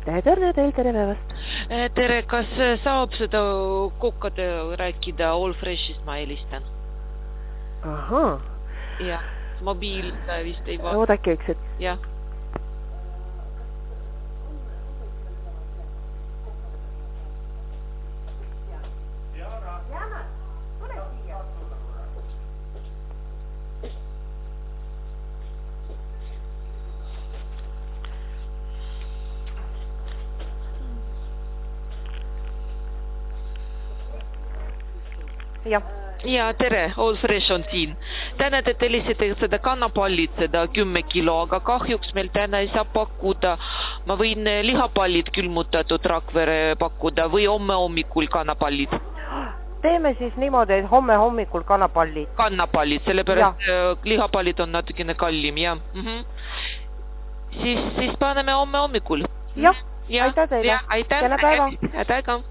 Tere teil, tere päevast. Tere, kas saab seda kokkade rääkida All Freshist, ma helistan? Ahaa. Jah, mobiil vist ei vaata. Oodake üks, et... Jah. Ja, tere, All Fresh on siin. Täna te tellisite seda kannapallid, seda 10 kilo, aga kahjuks meil täna ei saa pakkuda. Ma võin lihapallid külmutatud Rakvere pakkuda või homme hommikul kannapallid. Teeme siis niimoodi, et homme hommikul kannapallid. Kannapallid, sellepärast lihapallid on natukene kallim, jah. Siis paneme homme hommikul. Jah, aitäh teile. Aitäh. Kena päeva.